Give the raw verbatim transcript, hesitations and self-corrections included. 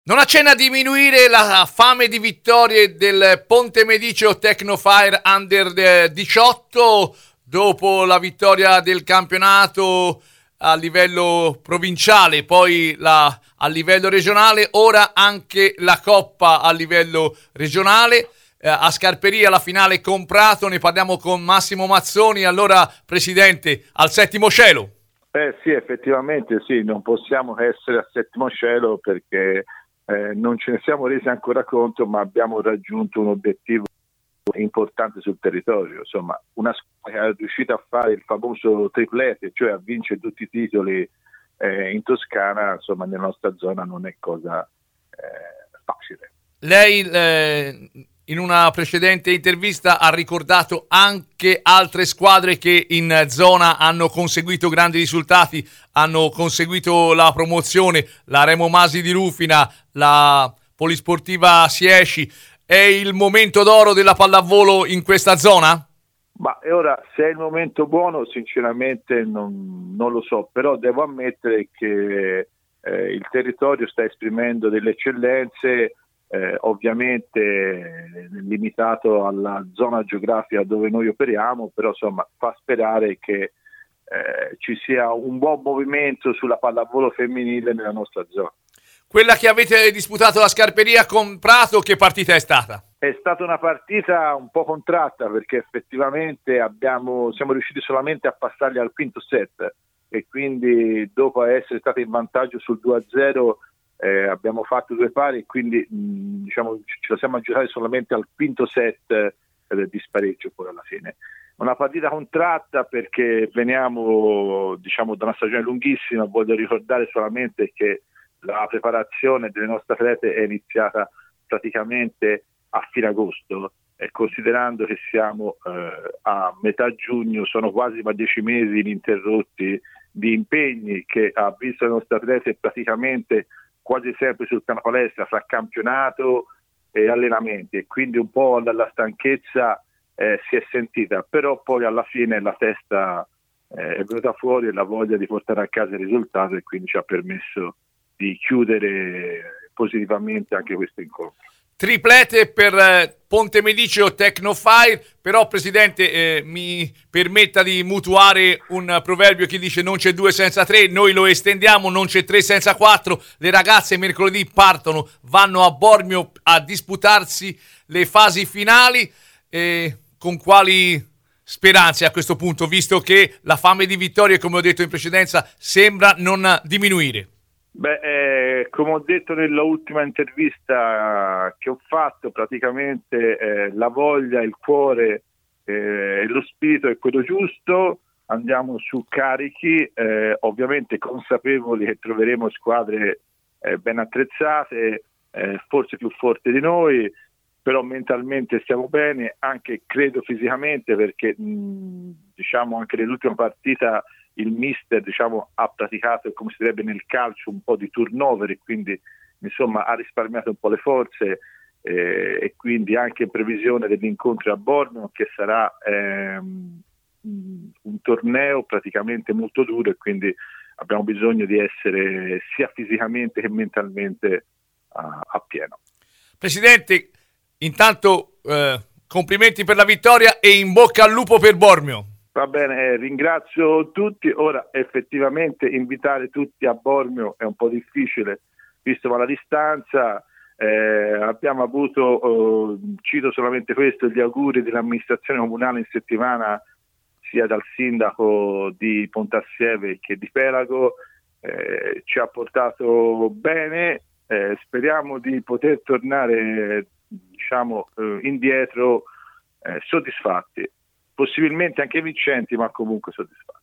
Non accenna a diminuire la fame di vittorie del Ponte Mediceo Tecnofire Under diciotto dopo la vittoria del campionato a livello provinciale, poi la, a livello regionale, ora anche la Coppa a livello regionale. Eh, a Scarperia la finale con Prato, ne parliamo con Massimo Mazzoni. Allora, Presidente, al settimo cielo. Eh sì, effettivamente sì, non possiamo essere al settimo cielo perché Eh, non ce ne siamo resi ancora conto, ma abbiamo raggiunto un obiettivo importante sul territorio. Insomma, una squadra che è riuscita a fare il famoso triplete, cioè a vincere tutti i titoli eh, in Toscana, insomma, nella nostra zona non è cosa eh, facile. Lei eh, in una precedente intervista ha ricordato anche altre squadre che in zona hanno conseguito grandi risultati, hanno conseguito la promozione, la Remo Masi di Rufina, la Polisportiva Siesci. È il momento d'oro della pallavolo in questa zona? Ma e ora, se è il momento buono, sinceramente non, non lo so, però devo ammettere che eh, il territorio sta esprimendo delle eccellenze. Eh, ovviamente limitato alla zona geografica dove noi operiamo, però insomma fa sperare che eh, ci sia un buon movimento sulla pallavolo femminile nella nostra zona. Quella che avete disputato la Scarperia con Prato, che partita è stata? È stata una partita un po' contratta perché effettivamente abbiamo, siamo riusciti solamente a passarli al quinto set e quindi dopo essere stati in vantaggio sul due a zero Eh, abbiamo fatto due pari e quindi mh, diciamo ce la siamo giocare solamente al quinto set eh, di spareggio poi alla fine. Una partita contratta perché veniamo diciamo da una stagione lunghissima. Voglio ricordare solamente che la preparazione delle nostre atlete è iniziata praticamente a fine agosto e considerando che siamo eh, a metà giugno sono quasi ma dieci mesi ininterrotti di impegni che ha visto le nostre atlete praticamente quasi sempre sul piano palestra fra campionato e allenamenti e quindi un po' dalla stanchezza eh, si è sentita, però poi alla fine la testa eh, è venuta fuori e la voglia di portare a casa il risultato e quindi ci ha permesso di chiudere positivamente anche questo incontro. Triplete per eh, Ponte Mediceo Tecnofire, però Presidente eh, mi permetta di mutuare un proverbio che dice non c'è due senza tre, noi lo estendiamo, non c'è tre senza quattro. Le ragazze mercoledì partono, vanno a Bormio a disputarsi le fasi finali, eh, con quali speranze a questo punto, visto che la fame di vittorie, come ho detto in precedenza, sembra non diminuire? Beh, eh, come ho detto nella ultima intervista che ho fatto, praticamente eh, la voglia, il cuore eh, e lo spirito è quello giusto. Andiamo su carichi, eh, ovviamente consapevoli che troveremo squadre eh, ben attrezzate, eh, forse più forti di noi, però mentalmente stiamo bene, anche credo fisicamente, perché mh, diciamo anche nell'ultima partita il mister diciamo ha praticato, come si direbbe nel calcio, un po' di turnover e quindi insomma ha risparmiato un po' le forze eh, e quindi anche in previsione dell'incontro a Bormio, che sarà ehm, un torneo praticamente molto duro e quindi abbiamo bisogno di essere sia fisicamente che mentalmente a, a pieno. Presidente, intanto eh, complimenti per la vittoria e in bocca al lupo per Bormio. Va bene, eh, ringrazio tutti. Ora effettivamente invitare tutti a Bormio è un po' difficile visto la distanza. Eh, abbiamo avuto, eh, cito solamente questo, gli auguri dell'amministrazione comunale in settimana sia dal sindaco di Pontassieve che di Pelago, eh, ci ha portato bene, eh, speriamo di poter tornare diciamo eh, indietro eh, soddisfatti. Possibilmente anche vincenti, ma comunque soddisfatti.